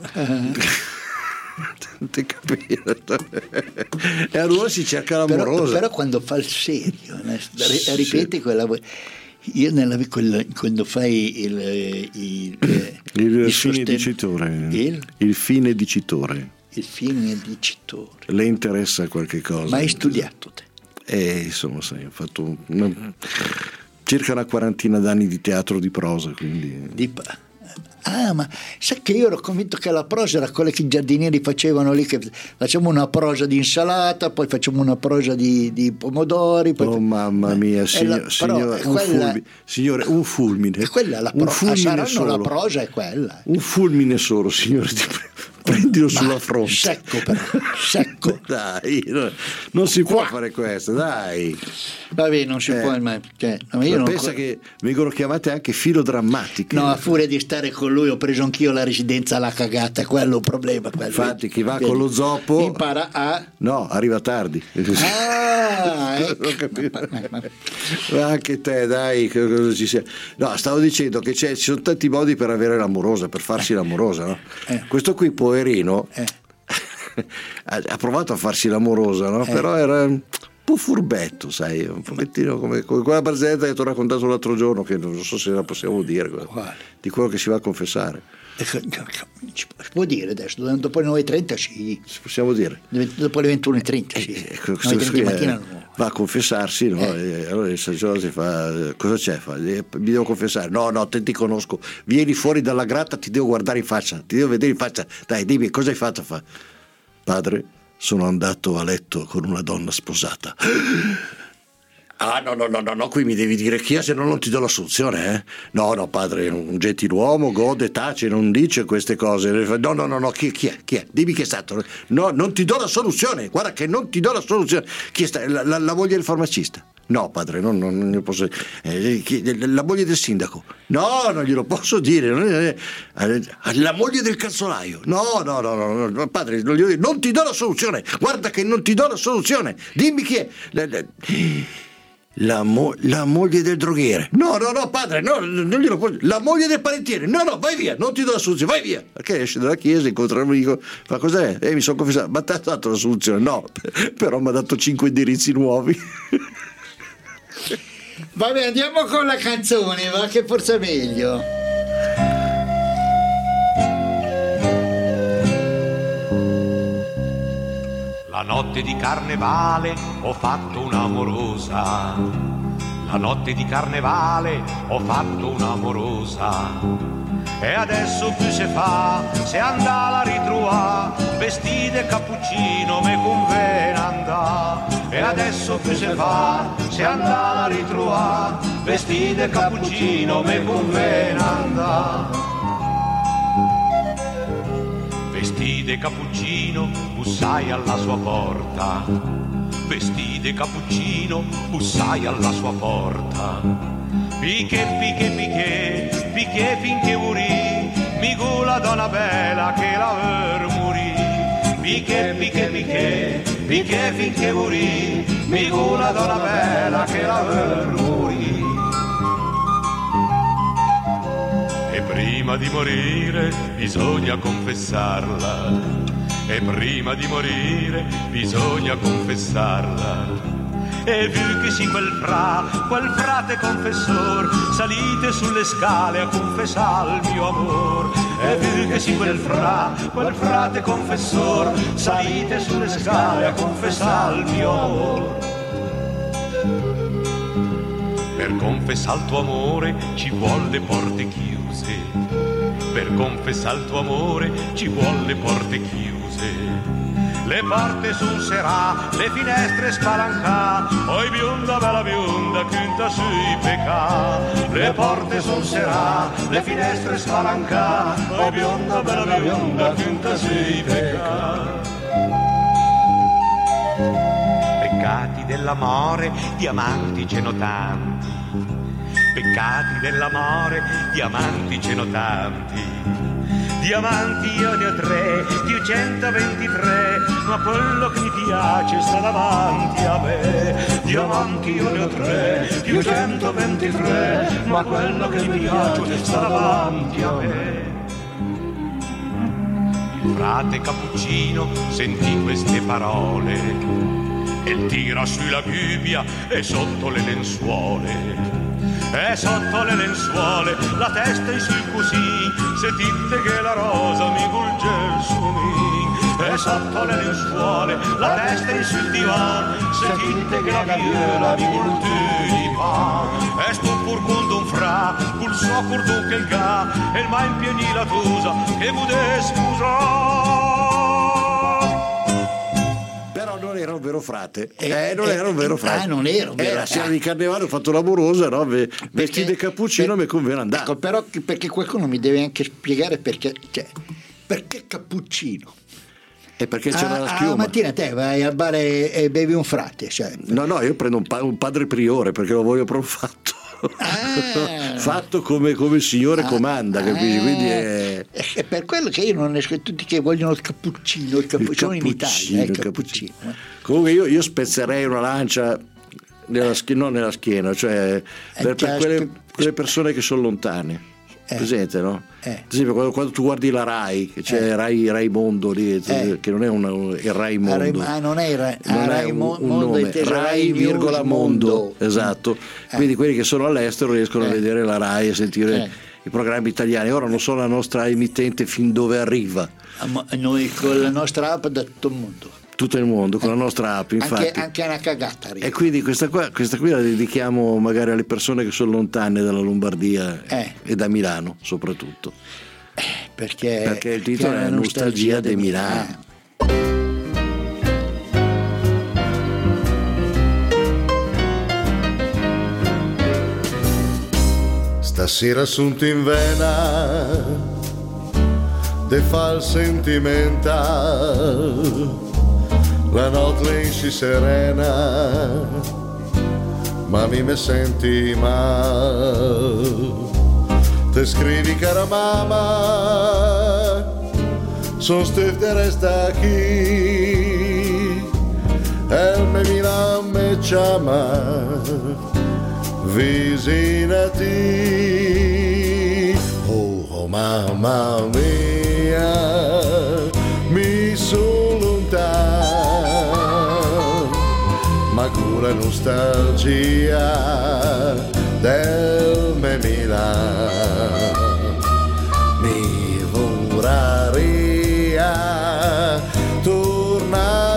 Ti capire? E allora si cerca l'amorosa. Però quando fa il serio, ripeti quella voce. Io quando fai il fine dicitore. Il fine dicitore. Il fine dicitore. Le interessa qualche cosa? Ma hai studiato te? Insomma, sai, ho fatto circa una quarantina d'anni di teatro di prosa, quindi... Ma sai che io ero convinto che la prosa era quella che i giardinieri facevano lì, che facciamo una prosa di insalata, poi facciamo una prosa di pomodori, poi mamma mia, signore, un fulmine. Quella la prosa, la prosa è quella. Un fulmine solo, signore, prendilo sulla fronte. Secco. Dai, non si può fare questo, dai. Vabbè, non si può mai. Pensa che vengono chiamate anche filodrammatiche. No, a furia di stare con lui ho preso anch'io la residenza alla cagata, quello è un problema. Infatti chi va con lo zoppo impara a... No, arriva tardi. Non capito. Ma anche te, dai, cosa ci sia. No, stavo dicendo che ci sono tanti modi per avere l'amorosa, per farsi l'amorosa, no? Questo qui poverino ha provato a farsi l'amorosa, no? Però era un po' furbetto, sai, un pochettino come quella barzelletta che ti ho raccontato l'altro giorno, che non so se la possiamo dire, di quello che si va a confessare. Si può dire adesso, dopo le 9:30 sì. Possiamo dire. Dopo le 21:30 sì. 9:30 mattina no. Va a confessarsi, no? E allora il sacerdote fa: cosa c'è? Mi devo confessare. No, te ti conosco. Vieni fuori dalla gratta, ti devo guardare in faccia, ti devo vedere in faccia. Dai, dimmi cosa hai fatto. Fa: padre, sono andato a letto con una donna sposata. No, qui mi devi dire chi è, se no non ti do la soluzione, eh? No, padre, un gentiluomo, gode, tace, non dice queste cose. No, chi è? Dimmi chi è stato. No, non ti do la soluzione, guarda che non ti do la soluzione. Chi è stato? La moglie del farmacista? No, padre, non posso. La moglie del sindaco? No, non glielo posso dire. La moglie del calzolaio? No, padre, non ti do la soluzione, guarda che non ti do la soluzione. Dimmi chi è. La moglie del droghiere? No, padre, non glielo posso. La moglie del parentiere? No, vai via, non ti do la soluzione, vai via. Perché esce dalla chiesa, incontra un amico, fa cos'è? Mi sono confessato, ma ti ha dato la soluzione? No, però mi ha dato 5 indirizzi nuovi. Vabbè, andiamo con la canzone, va, che forse è meglio. La notte di carnevale ho fatto un'amorosa. La notte di carnevale ho fatto un'amorosa. E adesso più se fa, se anda la ritrova, vestite cappuccino me conviene andà. E adesso più se fa, se anda la ritrova, vestite cappuccino me conviene andà. Vestite cappuccino, bussai alla sua porta. Vestite cappuccino, bussai alla sua porta. Picché finché morì, mi gola donna bella che la ver morì. Picché finché morì, mi gola donna bella che la ver morì. E prima di morire bisogna confessarla. E prima di morire bisogna confessarla. E vu che sì quel frate confessor, salite sulle scale a confessar il mio amor. E vu che sì quel frate confessor, salite sulle scale a confessar il mio amor. Per confessar il tuo amore ci vuol le porte chiuse. Per confessar il tuo amore ci vuol le porte chiuse. Le porte sul serà, le finestre spalancà, oi bionda bella bionda, cunta sui pecà. Le porte sul serà, le finestre spalancà, oi bionda bella bionda, cunta sui pecà. Peccati dell'amore, diamanti ce n'ho tanti. Peccati dell'amore, diamanti ce n'ho tanti. Diamanti io ne ho 3, più 123, ma quello che mi piace sta davanti a me. Diamanti io ne ho 3, più 123, ma quello che mi piace sta davanti a me. Il frate cappuccino sentì queste parole e tira sulla gubbia e sotto le lenzuole. E sotto le lenzuole la testa è sul così, sentite che la rosa mi volge il suo min. e sotto le lenzuole la testa sul divano, sentite che la viola mi culturi va, e sto pur quando un fra, col so curdo che il ga, e il mai in pieni la tusa, che vuole scusa. Non era un vero frate, non era un vero frate. Non era un vero la sera di Carnevale ho fatto l'amorosa, no? Vestito cappuccino mi conviene andare. Ecco, però perché qualcuno mi deve anche spiegare perché cappuccino. E perché c'era la schiuma. La mattina te vai al bar e bevi un frate, cioè. No, io prendo un padre priore perché lo voglio proprio fatto. Fatto come il Signore comanda, capisci? Quindi è per quello che io non esco, tutti che vogliono il cappuccino in Italia, il cappuccino. Comunque io spezzerei una lancia non nella schiena, cioè per quelle persone che sono lontane. Presente, no? Ad esempio quando tu guardi la Rai, che c'è Rai Mondo lì, che non è il Rai Mondo, non è un nome, Rai virgola Mondo, esatto. Quindi quelli che sono all'estero riescono a vedere la Rai e sentire i programmi italiani. Ora non so la nostra emittente fin dove arriva. Noi con la nostra app da tutto il mondo. Tutto il mondo con la nostra app, infatti anche una cagata arriva. E quindi questa qui la dedichiamo magari alle persone che sono lontane dalla Lombardia e da Milano soprattutto, perché il titolo è Nostalgia di Milano. Stasera assunto in vena de fa il sentimental, la notte in si serena, ma mi senti mal. Te scrivi cara mamma, son stifte resta qui, el me Milan me chiama, vicinati. Oh mamma mia, mi sono lontano, ma con la nostalgia del me Milan mi vorrei torna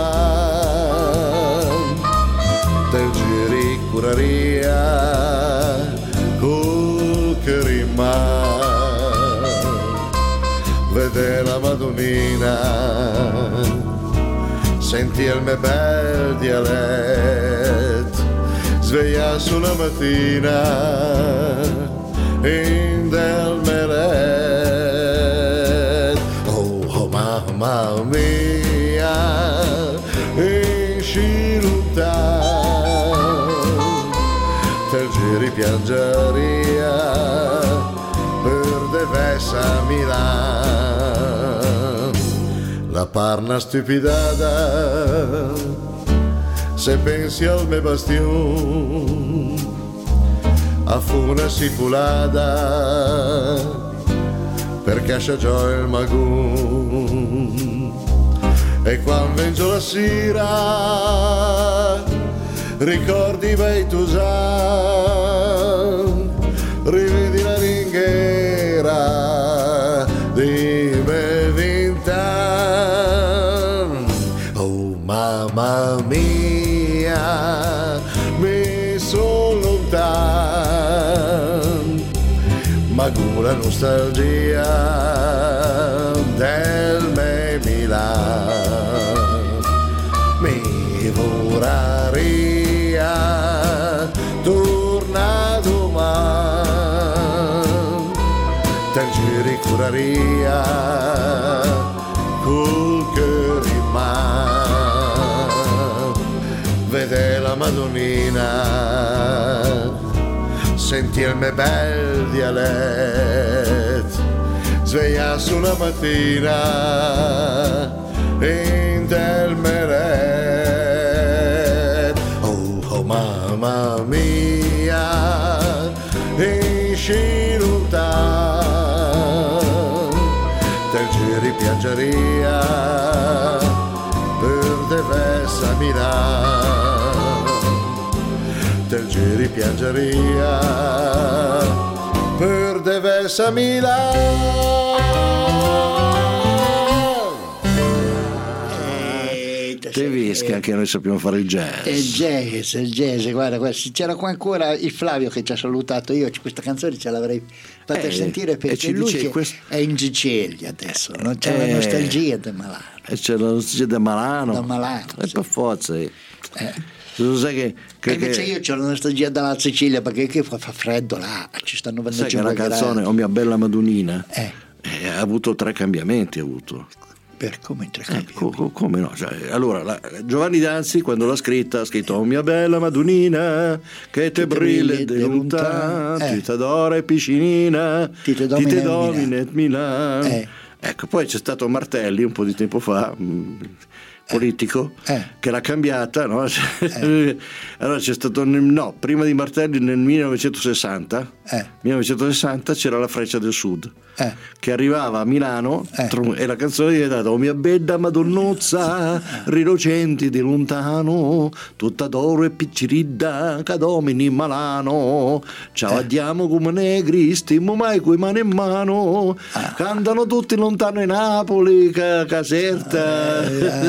domani, te giri curaria col che rimane, vede la Madonnina, senti il mio bel dialetto, sveglia sulla mattina in del meret. Oh mamma mia, esci lontano, te giri piangeria per devessa Milano, la parna stupidata, se pensi al me bastion, a funa sipulada, perché c'è già il magun, e quando vengo la sera, ricordi bei tusan, rivedi la ringhiera di me vintan. Oh mamma mia, mi sono lontano, ma con la nostalgia del me Milan mi vorrei torna domani, te giri curaria col che rimane, vede la Madonnina, senti il mio bel dialetto, sveglia sulla mattina in del meret. Oh mamma mia, esci lontano, te giri piangeria per devessa Milano, te giri piangeria per devessa Milano. Te vedi che anche noi sappiamo fare il jazz. Il jazz, guarda, c'era qua ancora il Flavio che ci ha salutato, io questa canzone ce l'avrei fatta sentire perché lui che è in Sicilia adesso, non c'è la nostalgia del Malano. C'è la nostalgia del Malano. Sì. Per forza. Sai che invece io ho la nostalgia dalla Sicilia perché fa freddo là, ci stanno venendo. Sai che la canzone O mia bella Madonnina ha avuto 3 cambiamenti. Per come 3 cambiamenti? Come no? Allora, Giovanni Danzi quando l'ha scritta ha scritto O mia bella Madonnina che te brille de lontano, ti t'adora e piscinina, ti te domine Milano. Ecco, poi c'è stato Martelli un po' di tempo fa, politico, che l'ha cambiata, no? Allora c'è stato, prima di Martelli nel 1960 c'era la Freccia del Sud che arrivava a Milano e la canzone è diventata O mia bella Madonnozza rilocenti di lontano tutta d'oro e picciridda che domini Malano ciao andiamo come negri stiamo mai coi mani in mano cantano tutti lontano in Napoli Caserta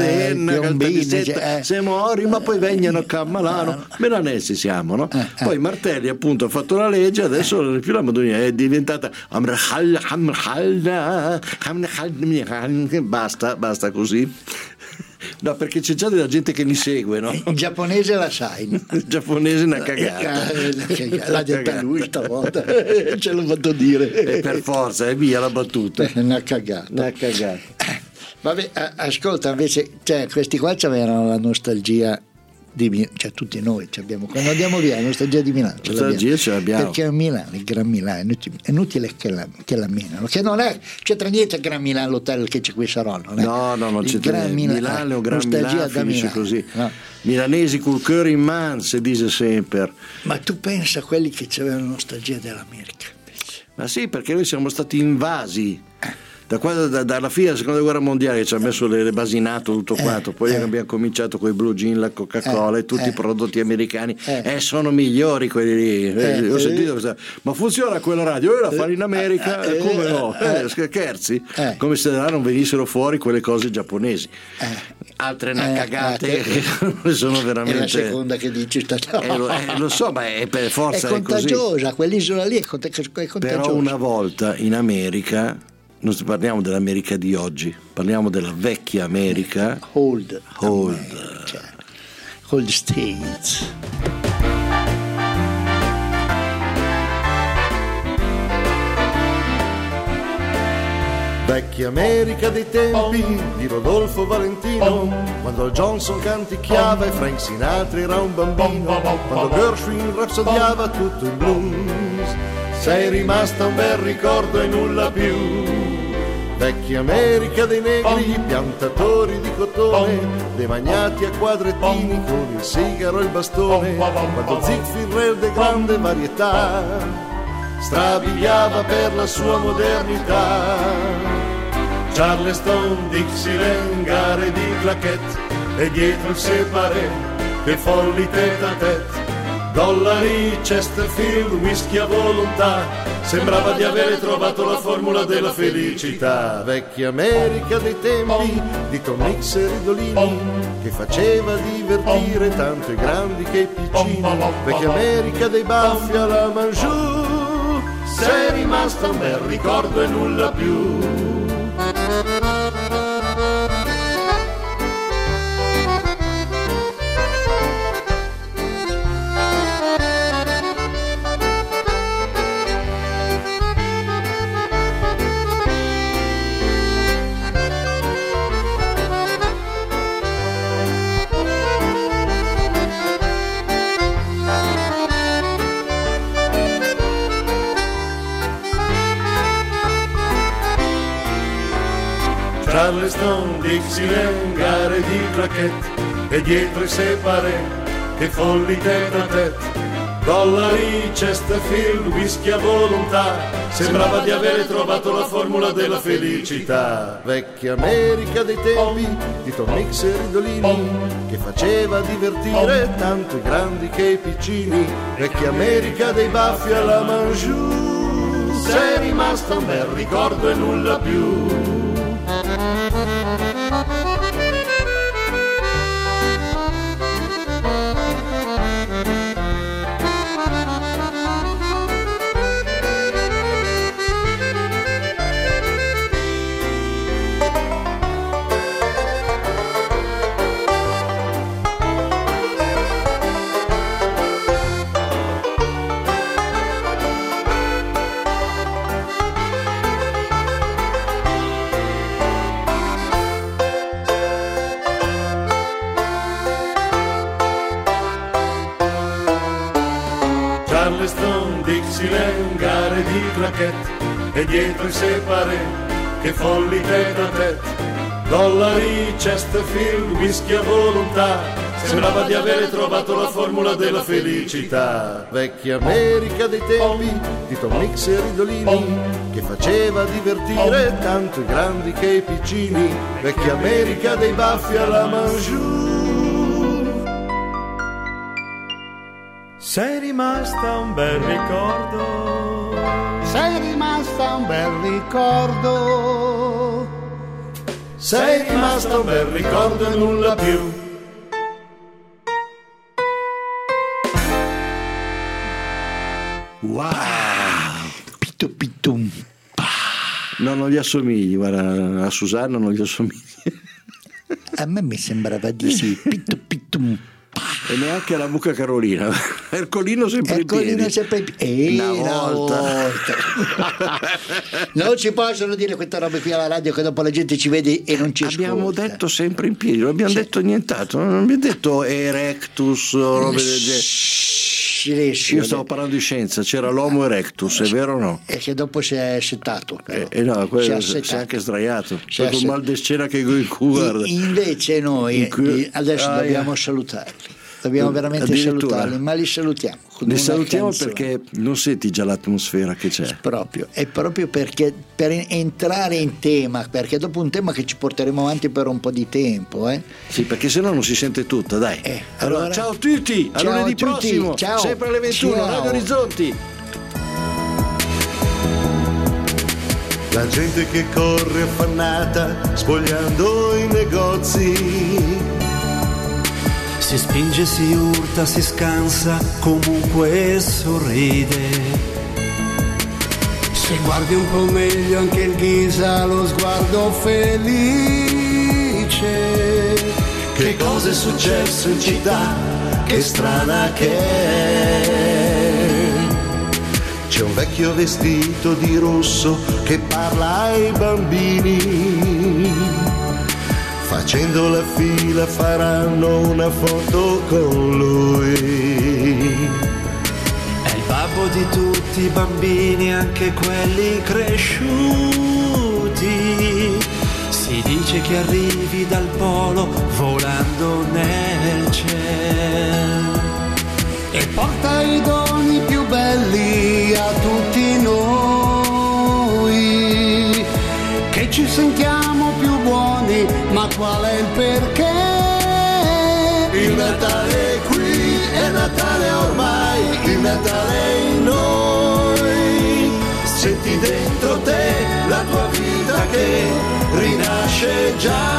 se mori ma poi vengono a Malano milanesi siamo, no? Poi Martelli appunto ha fatto la legge, adesso più la Madonnina è diventata basta così. No, perché c'è già della gente che li segue, no? Il giapponese la sai, no? Il giapponese è una cagata. L'ha detta lui stavolta, ce l'ho fatto dire. E per forza, è via la battuta. Una cagata. Vabbè, ascolta, invece, questi qua c'avevano la nostalgia cioè tutti noi abbiamo, quando andiamo via la nostalgia di Milano ce l'abbiamo perché a Milano, il Gran Milano, è inutile che la minano, che non c'entra niente il Gran Milano, l'hotel che c'è qui a Saronno, non c'entra niente. Milano o Gran Milano finisce così, no? Milanesi col cuore in man si dice sempre. Ma tu pensa a quelli che avevano nostalgia dell'America invece. Ma sì, perché noi siamo stati invasi dalla fine della seconda guerra mondiale che ci ha messo le basinato tutto quanto, poi abbiamo cominciato con i blue jean, la Coca-Cola e tutti i prodotti americani sono migliori quelli lì. Ho sentito questa, ma funziona quella radio? Io la fanno in America, come no? Scherzi? Come se da là non venissero fuori quelle cose giapponesi. Altre cagate che sono veramente. È la seconda che dici lo so, ma è per forza è contagiosa, così. Quell'isola lì è contagiosa. Però una volta in America, non parliamo dell'America di oggi, parliamo della vecchia America. Old States. Vecchia America dei tempi di Rodolfo Valentino, quando il Johnson canticchiava e Frank Sinatra era un bambino, quando Gershwin rapsodiava tutto in blues. Sei rimasta un bel ricordo e nulla più. Vecchia America dei negri, piantatori di cotone, demagnati a quadrettini con il sigaro e il bastone, quando Ziegfeld re de grande varietà strabiliava per la sua modernità. Charleston, Dixieland, gare di claquette e dietro il separé, che folli tête à tête. Dollari, Chesterfield, whisky a volontà, sembrava di avere trovato la formula della felicità. Vecchia America dei tempi di Tom Mix e Ridolini, che faceva divertire tanto i grandi che i piccini. Vecchia America dei baffi alla Mangiù, sei rimasta un bel ricordo e nulla più. Charleston, Dixieland, gare di claquette e dietro i separé, che folli tête à tête. Dollari, Chesterfield, whisky a volontà, sembrava di avere trovato la formula della felicità. Vecchia America dei tempi di Tom Mix e Ridolini, che faceva divertire tanto i grandi che i piccini. Vecchia America dei baffi alla Mangiù, sei rimasta un bel ricordo e nulla più. Charleston, Dixieland, gare di claquette e dietro i separé, che folli tête a tête. Dollari, Chesterfield, whisky a volontà, sembrava di avere trovato la formula della felicità. Vecchia America dei tempi di Tom Mix e Ridolini, che faceva divertire tanto i grandi che i piccini. Vecchia America dei baffi alla Manjour. Sei rimasta un bel ricordo, sei rimasta un bel ricordo, sei rimasta un bel ricordo e nulla più. Wow! Pitum. No, non gli assomigli, guarda, a Susanna non gli assomigli. A me mi sembrava di sì. Pitum. E neanche la Buca Carolina. Ercolino sempre in piedi. Una volta. Non ci possono dire queste robe qui alla radio, che dopo la gente ci vede e non ci ascolta. Abbiamo detto sempre in piedi, non abbiamo detto nient'altro, non abbiamo detto erectus o robe del genere. Io stavo parlando di scienza, c'era l'Homo erectus, è vero o no? E che dopo si è settato. No, si è anche sdraiato, c'è un mal di scena che in guarda. Invece noi adesso dobbiamo salutarli. Dobbiamo veramente salutarli, ma li salutiamo. Li salutiamo perché non senti già l'atmosfera che c'è. È proprio perché per entrare in tema, perché dopo un tema che ci porteremo avanti per un po' di tempo. Sì, perché sennò non si sente tutto, dai. Allora, ciao a tutti, a lunedì prossimo, ciao. Sempre alle 21, ciao. Radio Orizzonti. La gente che corre affannata, spogliando i negozi, si spinge, si urta, si scansa, comunque sorride. Se guardi un po' meglio anche il Ghisa, lo sguardo felice. Che cosa è successo in città? Che strana che è. C'è un vecchio vestito di rosso che parla ai bambini. Facendo la fila faranno una foto con lui. È il babbo di tutti i bambini, anche quelli cresciuti. Si dice che arrivi dal polo volando nel cielo e porta i doni più belli a tutti noi, che ci sentiamo più buoni, ma qual è il perché? Il Natale è qui, è Natale ormai, il Natale è in noi. Senti dentro te la tua vita che rinasce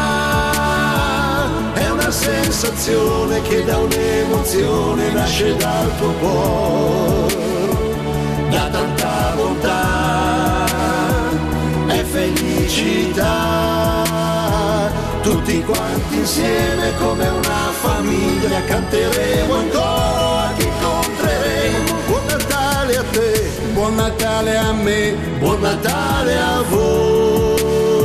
già. È una sensazione che da un'emozione nasce dal tuo cuore, da tanta bontà e felicità. Tutti quanti insieme come una famiglia canteremo in coro a chi incontreremo. Buon Natale a te, buon Natale a me, buon Natale a voi.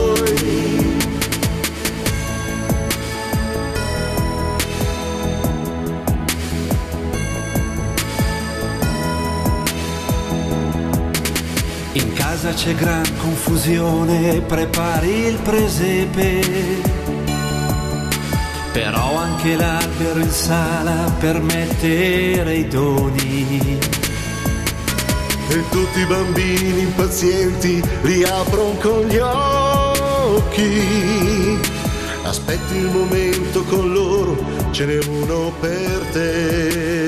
In casa c'è gran confusione, prepari il presepe, però anche l'albero in sala per mettere i doni. E tutti i bambini impazienti riaprono con gli occhi. Aspetti il momento con loro, ce n'è uno per te.